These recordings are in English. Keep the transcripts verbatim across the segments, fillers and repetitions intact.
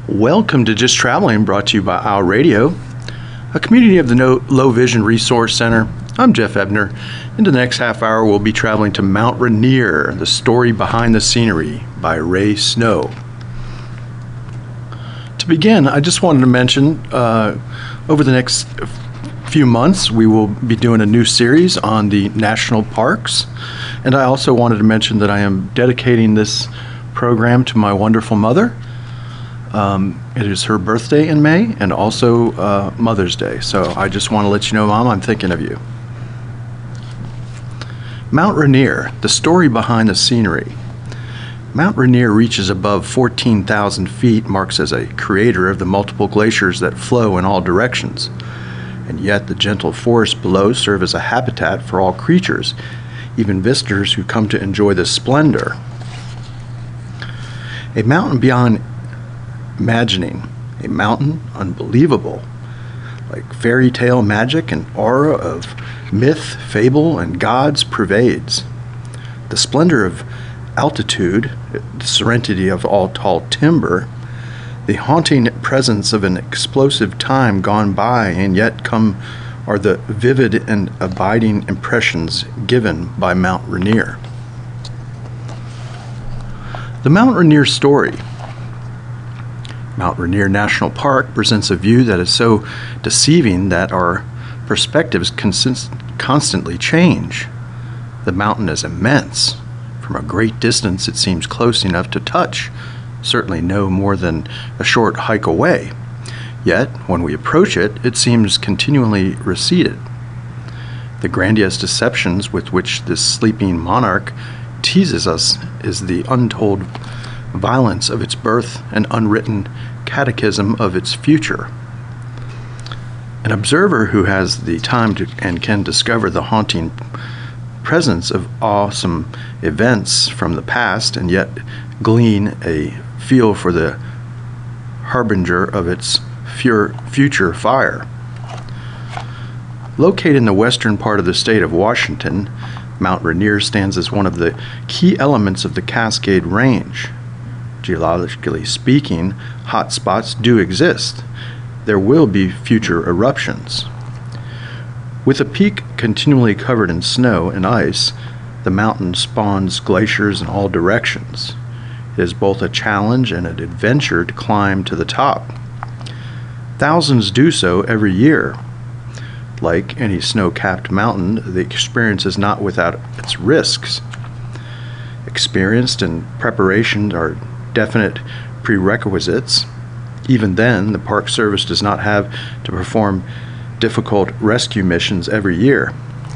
Welcome to Just Traveling, brought to you by Owl Radio, a community of the no, Low Vision Resource Center. I'm Jeff Ebner. In the next half hour, we'll be traveling to Mount Rainier, the story behind the scenery by Ray Snow. To begin, I just wanted to mention, uh, over the next few months, we will be doing a new series on the national parks. And I also wanted to mention that I am dedicating this program to my wonderful mother. Um, it is her birthday in May and also uh, Mother's Day. So I just want to let you know, Mom, I'm thinking of you. Mount Rainier, the story behind the scenery. Mount Rainier reaches above fourteen thousand feet, marks as a creator of the multiple glaciers that flow in all directions. And yet the gentle forests below serve as a habitat for all creatures, even visitors who come to enjoy the splendor. A mountain beyond imagining, a mountain unbelievable, like fairy tale magic and aura of myth, fable, and gods pervades. The splendor of altitude, the serenity of all tall timber, the haunting presence of an explosive time gone by and yet come are the vivid and abiding impressions given by Mount Rainier. The Mount Rainier story. Mount Rainier National Park presents a view that is so deceiving that our perspectives consist- constantly change. The mountain is immense. From a great distance, it seems close enough to touch, certainly no more than a short hike away. Yet, when we approach it, it seems continually receded. The grandiose deceptions with which this sleeping monarch teases us is the untold violence of its birth and unwritten catechism of its future. An observer who has the time to and can discover the haunting presence of awesome events from the past and yet glean a feel for the harbinger of its fure, future fire. Located in the western part of the state of Washington, Mount Rainier stands as one of the key elements of the Cascade Range. Geologically speaking, hot spots do exist. There will be future eruptions. With a peak continually covered in snow and ice, the mountain spawns glaciers in all directions. It is both a challenge and an adventure to climb to the top. Thousands do so every year. Like any snow-capped mountain, the experience is not without its risks. Experience and preparation are definite prerequisites. Even then, the Park Service does not have to perform difficult rescue missions every year.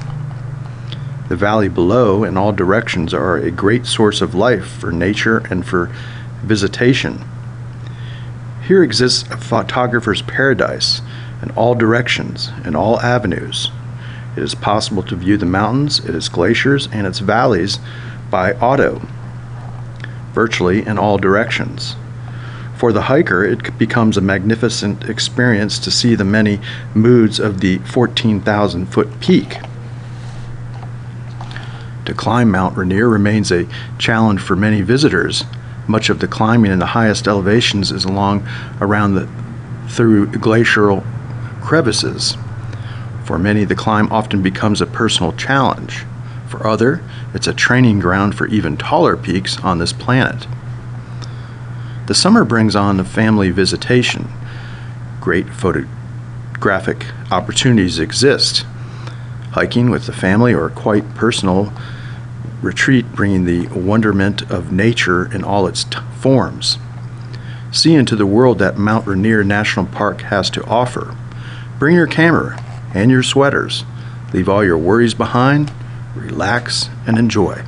The valley below in all directions are a great source of life for nature and for visitation. Here exists a photographer's paradise in all directions, in all avenues. It is possible to view the mountains, its glaciers, and its valleys by auto, virtually in all directions. For the hiker, it becomes a magnificent experience to see the many moods of the fourteen thousand foot peak. To climb Mount Rainier remains a challenge for many visitors. Much of the climbing in the highest elevations is along around the through glacial crevices. For many, the climb often becomes a personal challenge. For others, it's a training ground for even taller peaks on this planet. The summer brings on the family visitation. Great photographic opportunities exist. Hiking with the family or quite personal retreat bringing the wonderment of nature in all its t- forms. See into the world that Mount Rainier National Park has to offer. Bring your camera and your sweaters. Leave all your worries behind. Relax and enjoy.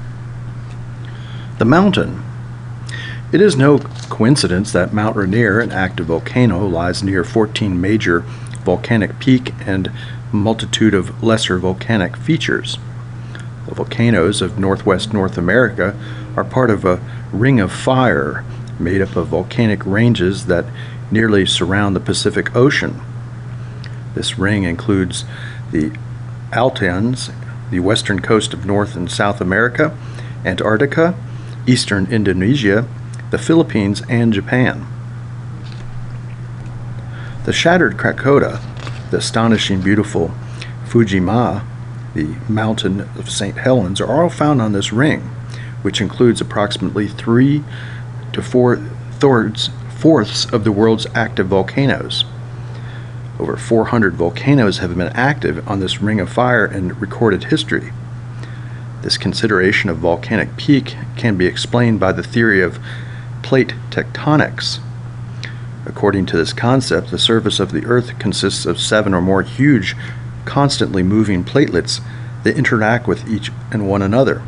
The mountain. It is no coincidence that Mount Rainier, an active volcano, lies near fourteen major volcanic peaks and multitude of lesser volcanic features. The volcanoes of northwest North America are part of a ring of fire made up of volcanic ranges that nearly surround the Pacific Ocean. This ring includes the Altians, the western coast of North and South America, Antarctica, eastern Indonesia, the Philippines, and Japan. The shattered Krakatoa, the astonishing beautiful Fujima, the mountain of Saint Helens, are all found on this ring, which includes approximately three to four thirds, fourths of the world's active volcanoes. Over four hundred volcanoes have been active on this ring of fire in recorded history. This consideration of volcanic peak can be explained by the theory of plate tectonics. According to this concept, the surface of the Earth consists of seven or more huge, constantly moving platelets that interact with each and one another.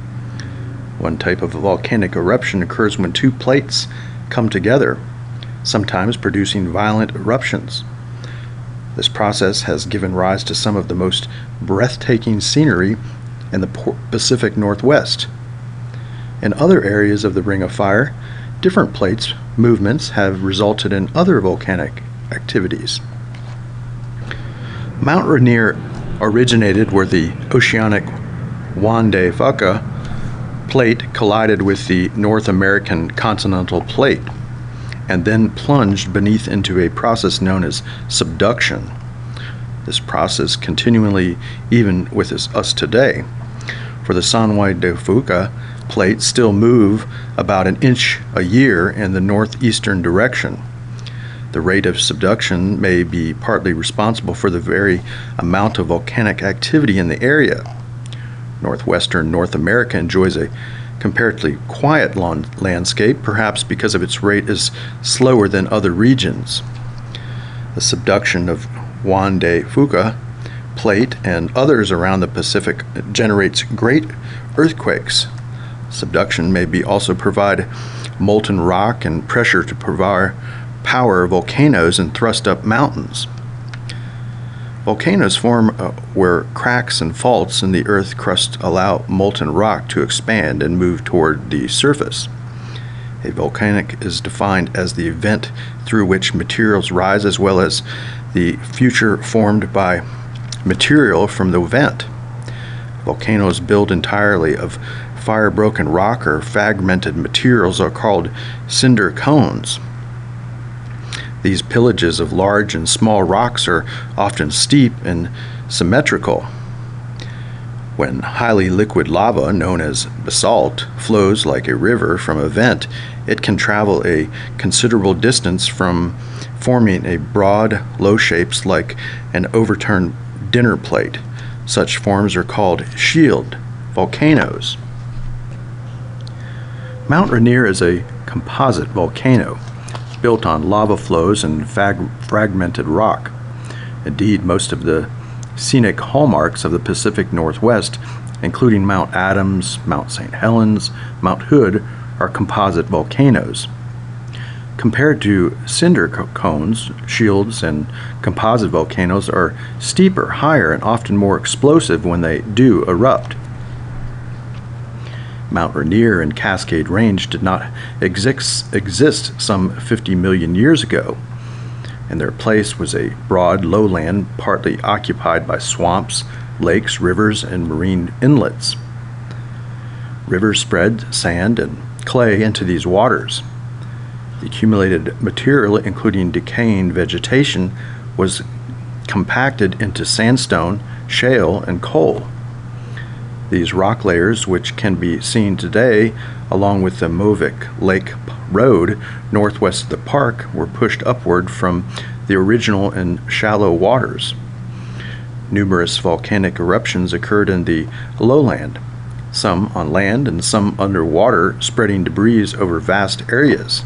One type of volcanic eruption occurs when two plates come together, sometimes producing violent eruptions. This process has given rise to some of the most breathtaking scenery in the Pacific Northwest. In other areas of the Ring of Fire, different plates movements have resulted in other volcanic activities. Mount Rainier originated where the oceanic Juan de Fuca plate collided with the North American continental plate and then plunged beneath into a process known as subduction. This process continually even with us today, for the San Juan de Fuca plates still move about an inch a year in the northeastern direction. The rate of subduction may be partly responsible for the very amount of volcanic activity in the area. Northwestern North America enjoys a comparatively quiet landscape, perhaps because of its rate is slower than other regions. The subduction of Juan de Fuca plate and others around the Pacific generates great earthquakes. Subduction may be also provide molten rock and pressure to provide power volcanoes and thrust up mountains. Volcanoes form uh, where cracks and faults in the earth crust allow molten rock to expand and move toward the surface. A volcanic is defined as the event through which materials rise as well as the future formed by material from the vent. Volcanoes built entirely of fire-broken rock or fragmented materials are called cinder cones. These pillages of large and small rocks are often steep and symmetrical. When highly liquid lava, known as basalt, flows like a river from a vent, it can travel a considerable distance from forming a broad, low shapes like an overturned dinner plate. Such forms are called shield volcanoes. Mount Rainier is a composite volcano built on lava flows and fag- fragmented rock. Indeed, most of the scenic hallmarks of the Pacific Northwest, including Mount Adams, Mount Saint Helens, Mount Hood, are composite volcanoes. Compared to cinder cones, shields, and composite volcanoes are steeper, higher, and often more explosive when they do erupt. Mount Rainier and Cascade Range did not exist, exist some fifty million years ago. In their place was a broad lowland partly occupied by swamps, lakes, rivers, and marine inlets. Rivers spread sand and clay into these waters. The accumulated material, including decaying vegetation, was compacted into sandstone, shale, and coal. These rock layers, which can be seen today along with the Movic Lake Road northwest of the park, were pushed upward from the original in shallow waters. Numerous volcanic eruptions occurred in the lowland, some on land and some underwater, spreading debris over vast areas.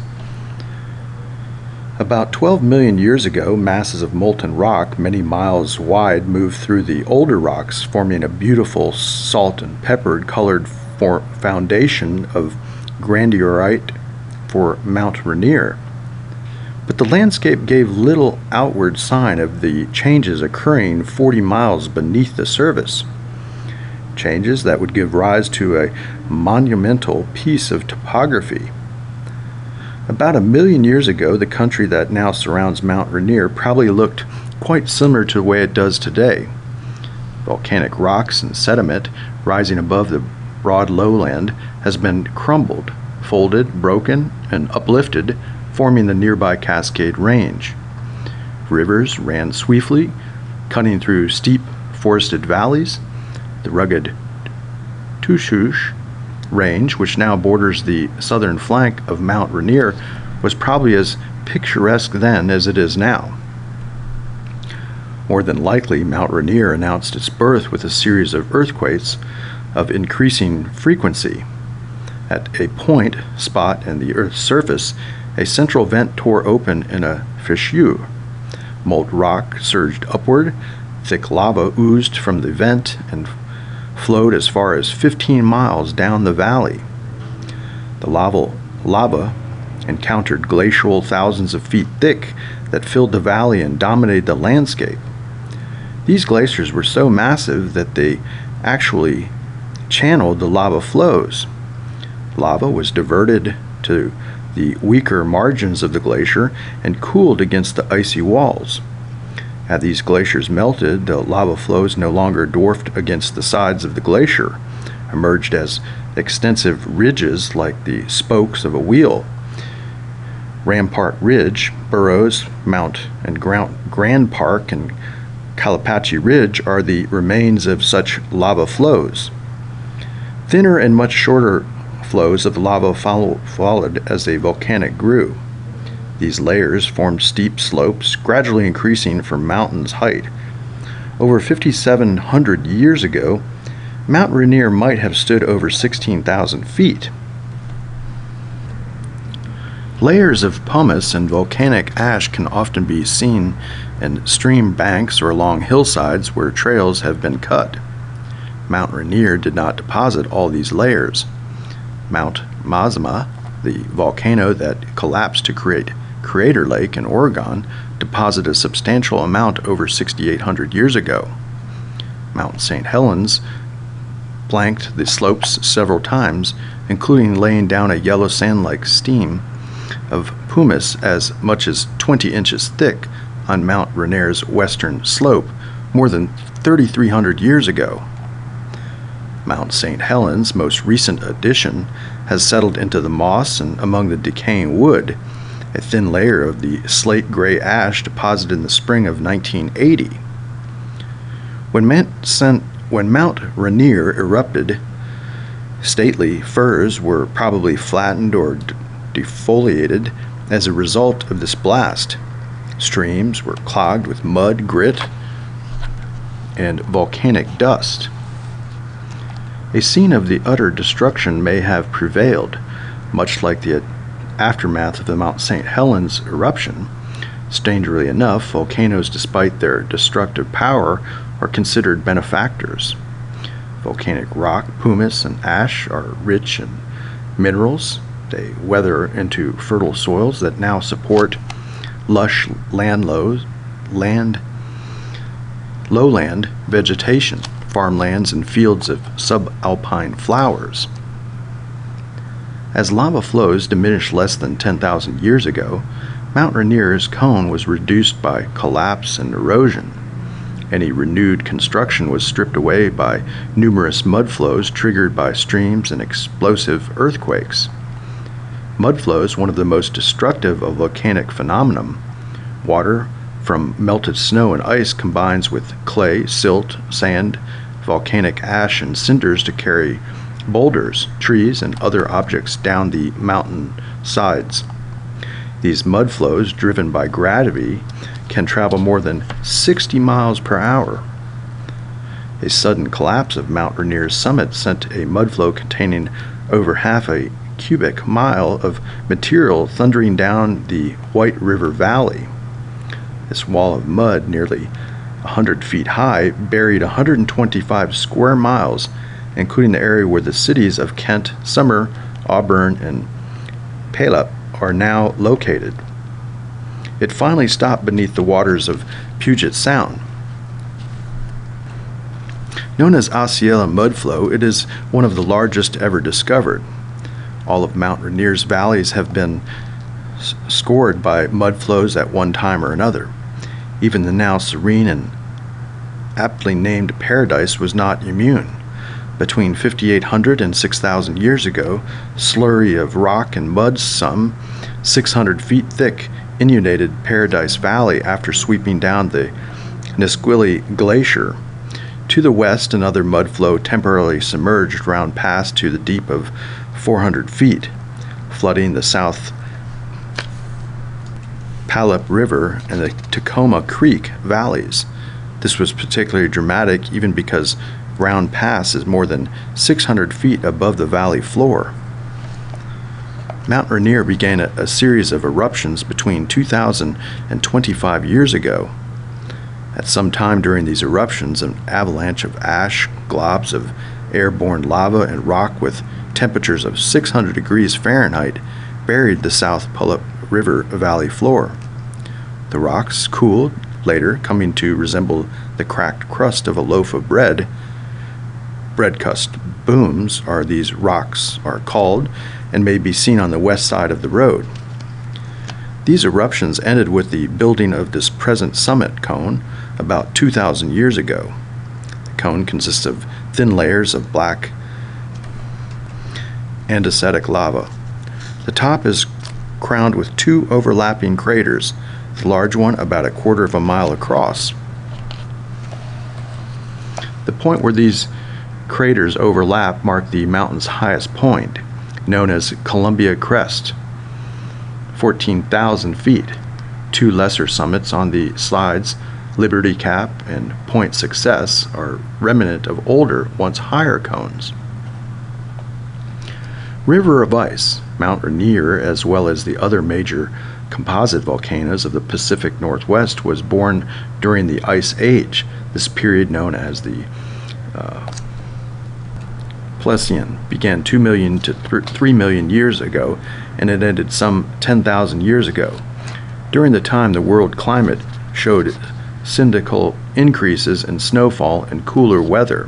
About twelve million years ago, masses of molten rock many miles wide moved through the older rocks, forming a beautiful salt and peppered colored for foundation of granodiorite for Mount Rainier. But the landscape gave little outward sign of the changes occurring forty miles beneath the surface. Changes that would give rise to a monumental piece of topography. About a million years ago, the country that now surrounds Mount Rainier probably looked quite similar to the way it does today. Volcanic rocks and sediment rising above the broad lowland has been crumbled, folded, broken, and uplifted, forming the nearby Cascade Range. Rivers ran swiftly, cutting through steep forested valleys. The rugged Tushush Range, which now borders the southern flank of Mount Rainier, was probably as picturesque then as it is now. More than likely, Mount Rainier announced its birth with a series of earthquakes of increasing frequency. At a point spot in the Earth's surface, a central vent tore open in a fissure. Molten rock surged upward, thick lava oozed from the vent and flowed as far as fifteen miles down the valley. The lava, lava encountered glacial thousands of feet thick that filled the valley and dominated the landscape. These glaciers were so massive that they actually channeled the lava flows. Lava was diverted to the weaker margins of the glacier and cooled against the icy walls. As these glaciers melted, the lava flows no longer dwarfed against the sides of the glacier, emerged as extensive ridges like the spokes of a wheel. Rampart Ridge, Burroughs, Mount and Grand Park, and Calipatchi Ridge are the remains of such lava flows. Thinner and much shorter flows of lava follow, followed as the volcanic grew. These layers formed steep slopes, gradually increasing from mountain's height. Over fifty-seven hundred years ago, Mount Rainier might have stood over sixteen thousand feet. Layers of pumice and volcanic ash can often be seen in stream banks or along hillsides where trails have been cut. Mount Rainier did not deposit all these layers. Mount Mazama, the volcano that collapsed to create Crater Lake in Oregon, deposited a substantial amount over sixty-eight hundred years ago. Mount Saint Helens flanked the slopes several times, including laying down a yellow sand-like steam of pumice as much as twenty inches thick on Mount Rainier's western slope more than thirty-three hundred years ago. Mount Saint Helens' most recent addition has settled into the moss and among the decaying wood, a thin layer of the slate-gray ash deposited in the spring of nineteen eighty. When Mount, when Mount Rainier erupted, stately firs were probably flattened or defoliated as a result of this blast. Streams were clogged with mud, grit, and volcanic dust. A scene of the utter destruction may have prevailed, much like the aftermath of the Mount Saint Helens eruption. Strangely enough, volcanoes, despite their destructive power, are considered benefactors. Volcanic rock, pumice, and ash are rich in minerals. They weather into fertile soils that now support lush land lows, land, lowland vegetation, farmlands, and fields of subalpine flowers. As lava flows diminished less than ten thousand years ago, Mount Rainier's cone was reduced by collapse and erosion. Any renewed construction was stripped away by numerous mudflows triggered by streams and explosive earthquakes. Mudflows, one of the most destructive of volcanic phenomenon. Water from melted snow and ice combines with clay, silt, sand, volcanic ash, and cinders to carry boulders, trees, and other objects down the mountain sides. These mud flows, driven by gravity, can travel more than sixty miles per hour. A sudden collapse of Mount Rainier's summit sent a mudflow containing over half a cubic mile of material thundering down the White River Valley. This wall of mud, nearly one hundred feet high, buried one hundred twenty-five square miles, including the area where the cities of Kent, Summer, Auburn, and Puyallup are now located. It finally stopped beneath the waters of Puget Sound. Known as Osceola Mudflow, it is one of the largest ever discovered. All of Mount Rainier's valleys have been scored by mudflows at one time or another. Even the now serene and aptly named Paradise was not immune. Between fifty-eight hundred and six thousand years ago, slurry of rock and mud some six hundred feet thick inundated Paradise Valley after sweeping down the Nisqually Glacier. To the west, another mud flow temporarily submerged Round Pass to the deep of four hundred feet, flooding the South Palep River and the Tacoma Creek valleys. This was particularly dramatic even because Round Pass is more than six hundred feet above the valley floor. Mount Rainier began a, a series of eruptions between two thousand and twenty-five years ago. At some time during these eruptions, an avalanche of ash, globs of airborne lava, and rock with temperatures of six hundred degrees Fahrenheit buried the South Palep River valley floor. The rocks cooled, later coming to resemble the cracked crust of a loaf of bread. Bread crust booms are these rocks are called and may be seen on the west side of the road. These eruptions ended with the building of this present summit cone about two thousand years ago. The cone consists of thin layers of black andesitic lava. The top is crowned with two overlapping craters, the large one about a quarter of a mile across. The point where these craters overlap marked the mountain's highest point, known as Columbia Crest, fourteen thousand feet. Two lesser summits on the sides, Liberty Cap and Point Success, are remnant of older, once higher cones. River of Ice, Mount Rainier, as well as the other major composite volcanoes of the Pacific Northwest, was born during the Ice Age, this period known as the uh, Pleistocene began two million to three million years ago, and it ended some ten thousand years ago. During the time, the world climate showed cyclical increases in snowfall and cooler weather.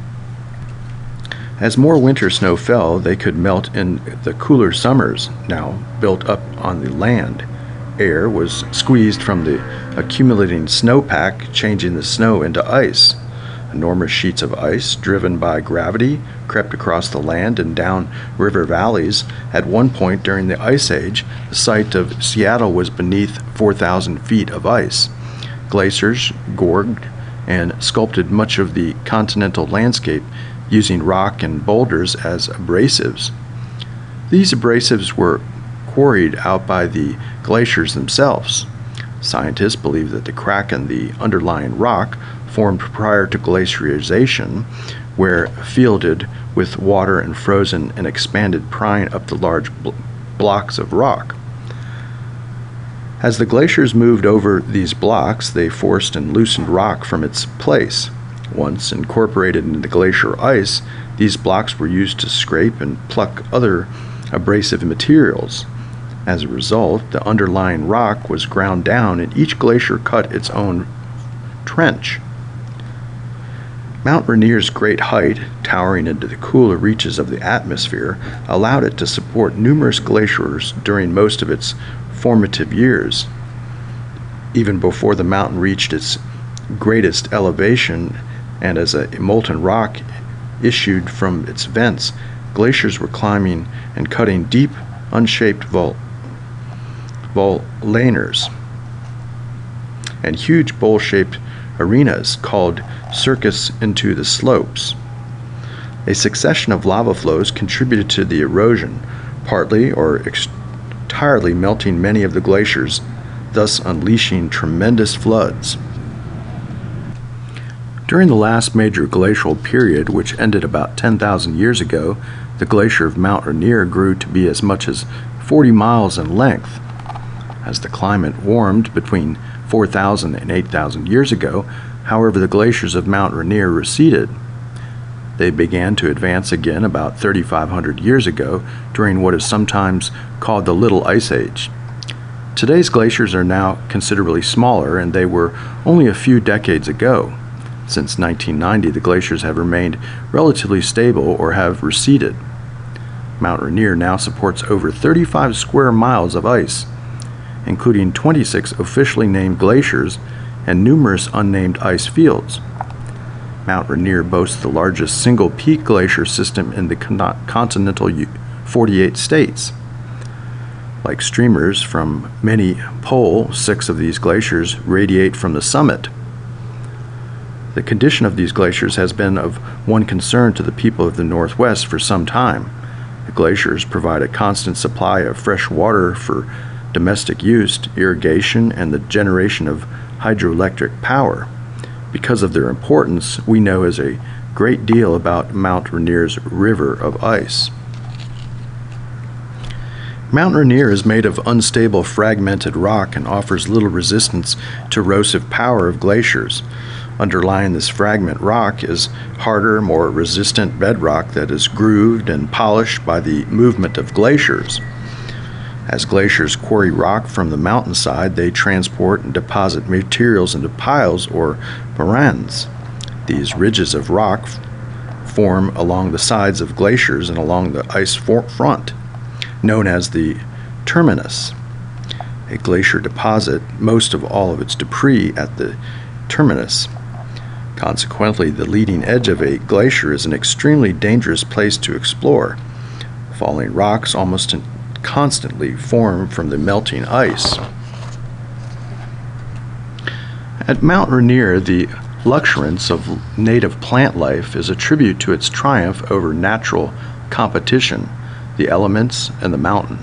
As more winter snow fell, they could melt in the cooler summers now built up on the land. Air was squeezed from the accumulating snowpack, changing the snow into ice. Enormous sheets of ice, driven by gravity, crept across the land and down river valleys. At one point during the Ice Age, the site of Seattle was beneath four thousand feet of ice. Glaciers gorged and sculpted much of the continental landscape, using rock and boulders as abrasives. These abrasives were quarried out by the glaciers themselves. Scientists believe that the crack in the underlying rock formed prior to glaciation, where fielded with water and frozen and expanded, prying up the large bl blocks of rock. As the glaciers moved over these blocks, they forced and loosened rock from its place. Once incorporated into the glacier ice, these blocks were used to scrape and pluck other abrasive materials. As a result, the underlying rock was ground down and each glacier cut its own trench. Mount Rainier's great height, towering into the cooler reaches of the atmosphere, allowed it to support numerous glaciers during most of its formative years. Even before the mountain reached its greatest elevation, and as a molten rock issued from its vents, glaciers were climbing and cutting deep, unshaped vol volcanoes and huge bowl-shaped arenas called cirques into the slopes. A succession of lava flows contributed to the erosion, partly or entirely melting many of the glaciers, thus unleashing tremendous floods. During the last major glacial period, which ended about ten thousand years ago, the glacier of Mount Rainier grew to be as much as forty miles in length. As the climate warmed between four thousand and eight thousand years ago, however, the glaciers of Mount Rainier receded. They began to advance again about thirty-five hundred years ago during what is sometimes called the Little Ice Age. Today's glaciers are now considerably smaller, and they were only a few decades ago. Since nineteen ninety, the glaciers have remained relatively stable or have receded. Mount Rainier now supports over thirty-five square miles of ice, including twenty-six officially named glaciers and numerous unnamed ice fields. Mount Rainier boasts the largest single-peak glacier system in the con continental forty-eight states. Like streamers from many pole, six of these glaciers radiate from the summit. The condition of these glaciers has been of one concern to the people of the Northwest for some time. The glaciers provide a constant supply of fresh water for domestic use, irrigation, and the generation of hydroelectric power. Because of their importance, we know as a great deal about Mount Rainier's river of ice. Mount Rainier is made of unstable, fragmented rock and offers little resistance to erosive power of glaciers. Underlying this fragment rock is harder, more resistant bedrock that is grooved and polished by the movement of glaciers. As glaciers quarry rock from the mountainside, they transport and deposit materials into piles or moraines. These ridges of rock form along the sides of glaciers and along the ice front, known as the terminus. A glacier deposits most of all of its debris at the terminus. Consequently, the leading edge of a glacier is an extremely dangerous place to explore. Falling rocks almost constantly form from the melting ice. At Mount Rainier, the luxuriance of native plant life is a tribute to its triumph over natural competition, the elements, and the mountain.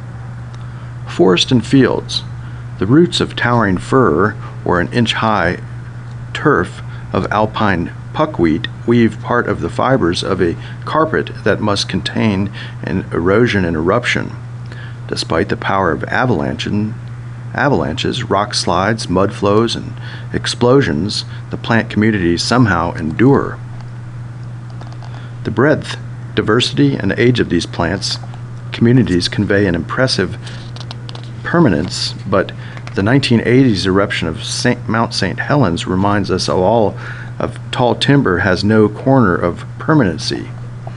Forest and fields. The roots of towering fir or an inch-high turf of alpine buckwheat weave part of the fibers of a carpet that must contain an erosion and eruption. Despite the power of avalanche, avalanches, rock slides, mud flows, and explosions, the plant communities somehow endure. The breadth, diversity, and age of these plants communities convey an impressive permanence, but the nineteen eighties eruption of Saint Mount Saint Helens reminds us of all of tall timber has no corner of permanency.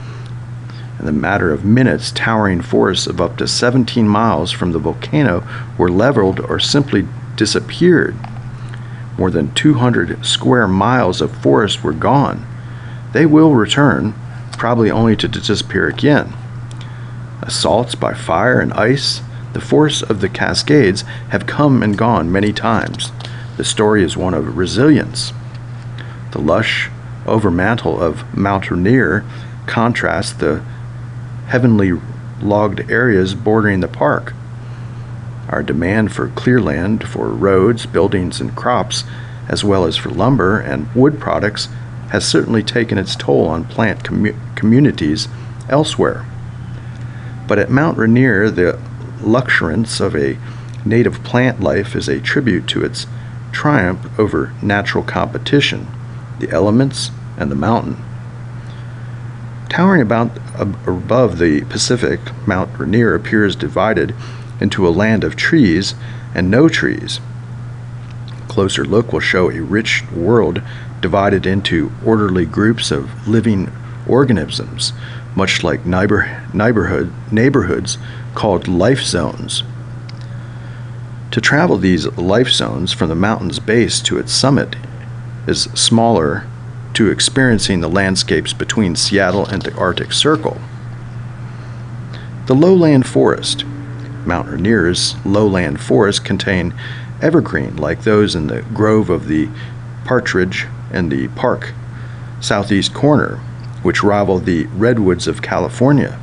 In the matter of minutes, towering forests of up to seventeen miles from the volcano were leveled or simply disappeared. More than two hundred square miles of forest were gone. They will return, probably only to disappear again. Assaults by fire and ice, the forests of the Cascades have come and gone many times. The story is one of resilience. The lush overmantle of Mount Rainier contrasts the heavenly logged areas bordering the park. Our demand for clear land for roads, buildings, and crops, as well as for lumber and wood products, has certainly taken its toll on plant commu communities elsewhere. But at Mount Rainier, the luxuriance of a native plant life is a tribute to its triumph over natural competition, the elements, and the mountain. Towering about above the Pacific, Mount Rainier appears divided into a land of trees and no trees. A closer look will show a rich world divided into orderly groups of living organisms, much like neighbor, neighborhood, neighborhoods called life zones. To travel these life zones from the mountain's base to its summit is smaller to experiencing the landscapes between Seattle and the Arctic Circle. The lowland forest. Mount Rainier's lowland forests contain evergreen like those in the grove of the Partridge and the Park southeast corner, which rival the redwoods of California.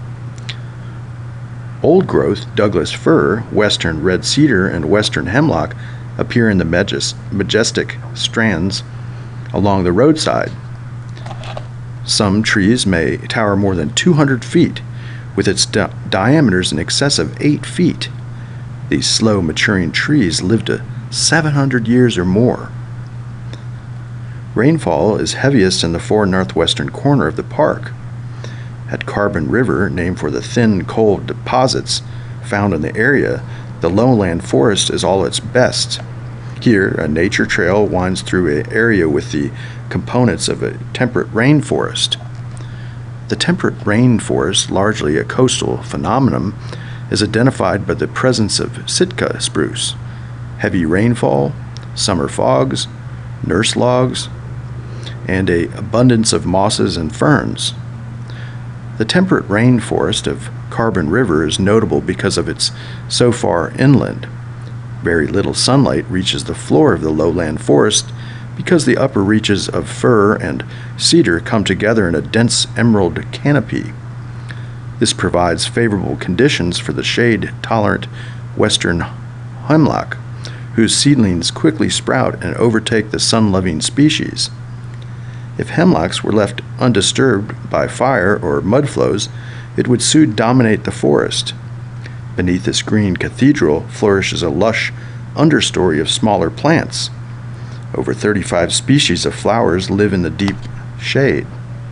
Old growth Douglas fir, western red cedar, and western hemlock appear in the majestic strands along the roadside. Some trees may tower more than two hundred feet, with its di diameters in excess of eight feet. These slow maturing trees live to seven hundred years or more. Rainfall is heaviest in the far northwestern corner of the park. At Carbon River, named for the thin coal deposits found in the area, the lowland forest is all its best. Here, a nature trail winds through an area with the components of a temperate rainforest. The temperate rainforest, largely a coastal phenomenon, is identified by the presence of Sitka spruce, heavy rainfall, summer fogs, nurse logs, and an abundance of mosses and ferns. The temperate rainforest of Carbon River is notable because of its so far inland. Very little sunlight reaches the floor of the lowland forest because the upper reaches of fir and cedar come together in a dense emerald canopy. This provides favorable conditions for the shade-tolerant western hemlock, whose seedlings quickly sprout and overtake the sun-loving species. If hemlocks were left undisturbed by fire or mud flows, it would soon dominate the forest. Beneath this green cathedral flourishes a lush understory of smaller plants. Over thirty-five species of flowers live in the deep shade.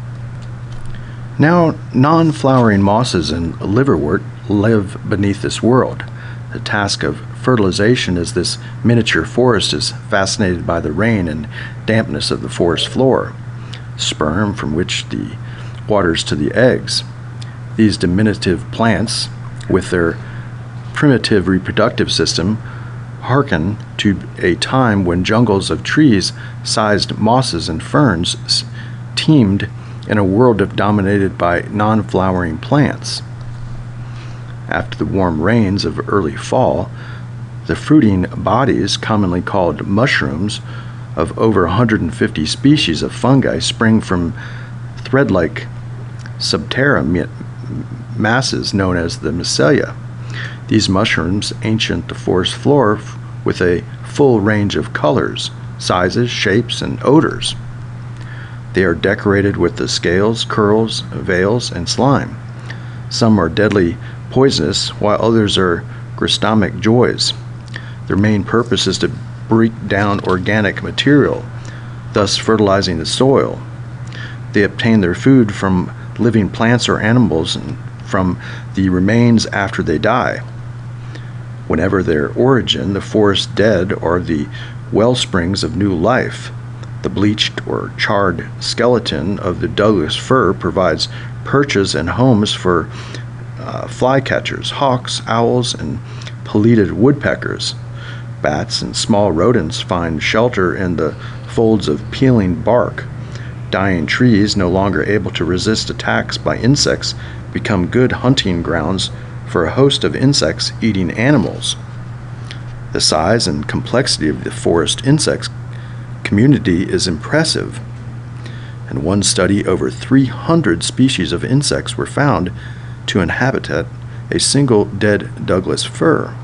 Now, non-flowering mosses and liverwort live beneath this world. The task of fertilization as this miniature forest is fascinated by the rain and dampness of the forest floor, sperm from which the waters to the eggs. These diminutive plants, with their primitive reproductive system, hearken to a time when jungles of trees-sized mosses and ferns teemed in a world of dominated by non-flowering plants. After the warm rains of early fall, the fruiting bodies, commonly called mushrooms, of over one hundred fifty species of fungi spring from thread-like subterra masses known as the mycelia. These mushrooms ancient the forest floor with a full range of colors, sizes, shapes, and odors. They are decorated with the scales, curls, veils, and slime. Some are deadly poisonous, while others are gristamic joys. Their main purpose is to break down organic material, thus fertilizing the soil. They obtain their food from living plants or animals and from the remains after they die. Whenever their origin, the forest dead are the wellsprings of new life. The bleached or charred skeleton of the Douglas fir provides perches and homes for uh, flycatchers, hawks, owls, and pileated woodpeckers. Bats and small rodents find shelter in the folds of peeling bark. Dying trees, no longer able to resist attacks by insects, become good hunting grounds for a host of insects-eating animals. The size and complexity of the forest insects community is impressive. In one study, over three hundred species of insects were found to inhabit a single dead Douglas fir.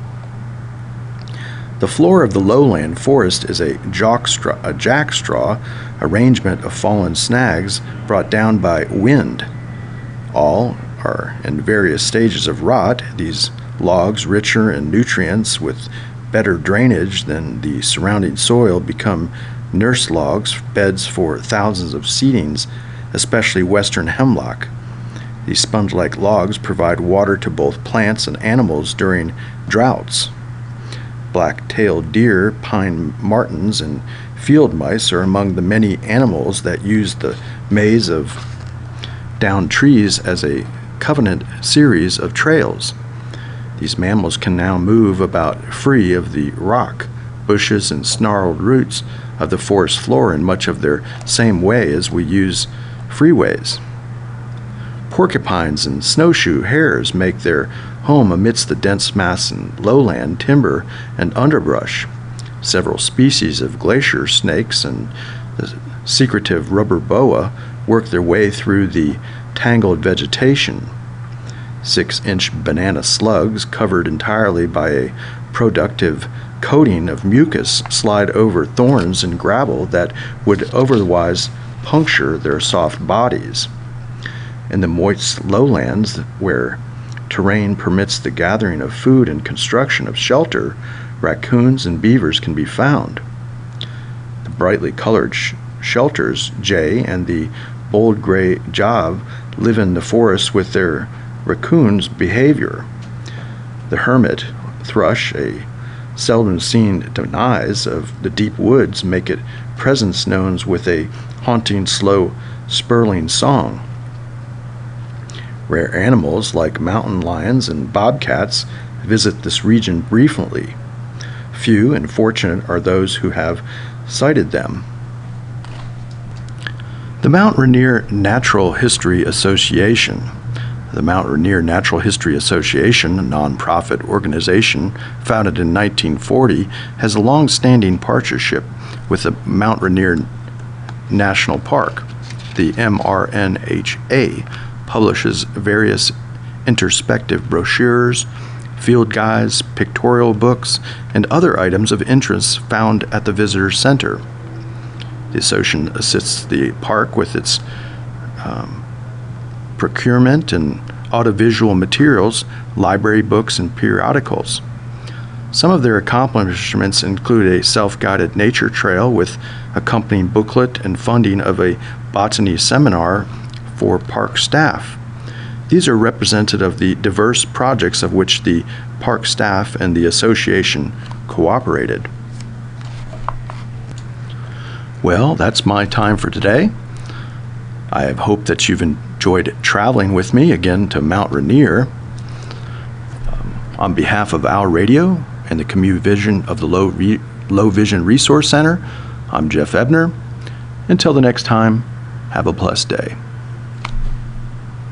The floor of the lowland forest is a, jockstraw, a jackstraw arrangement of fallen snags brought down by wind. All are in various stages of rot. These logs, richer in nutrients with better drainage than the surrounding soil, become nurse logs, beds for thousands of seedlings, especially western hemlock. These sponge-like logs provide water to both plants and animals during droughts. Black-tailed deer, pine martens, and field mice are among the many animals that use the maze of downed trees as a covenant series of trails. These mammals can now move about free of the rock, bushes, and snarled roots of the forest floor in much of their same way as we use freeways. Porcupines and snowshoe hares make their home amidst the dense mass and lowland timber and underbrush. Several species of glacier snakes and the secretive rubber boa work their way through the tangled vegetation. Six-inch banana slugs, covered entirely by a productive coating of mucus, slide over thorns and gravel that would otherwise puncture their soft bodies. In the moist lowlands, where terrain permits the gathering of food and construction of shelter, raccoons and beavers can be found. The brightly colored sh shelters, jay and the bold gray job, live in the forest with their raccoon's behavior. The hermit thrush, a seldom seen demise of the deep woods, make its presence known with a haunting, slow, spurling song. Rare animals like mountain lions and bobcats visit this region briefly. Few and fortunate are those who have sighted them. The Mount Rainier Natural History Association, The Mount Rainier Natural History Association, a nonprofit organization founded in nineteen forty, has a long-standing partnership with the Mount Rainier National Park. The M R N H A publishes various introspective brochures, field guides, pictorial books, and other items of interest found at the visitor center. The association assists the park with its um, procurement and audiovisual materials, library books, and periodicals. Some of their accomplishments include a self-guided nature trail with accompanying booklet and funding of a botany seminar for park staff. These are representative of the diverse projects of which the park staff and the association cooperated. Well, that's my time for today. I have hoped that you've enjoyed traveling with me again to Mount Rainier. Um, on behalf of Owl Radio and the Community Vision of the Low, Re Low Vision Resource Center, I'm Jeff Ebner. Until the next time, have a blessed day.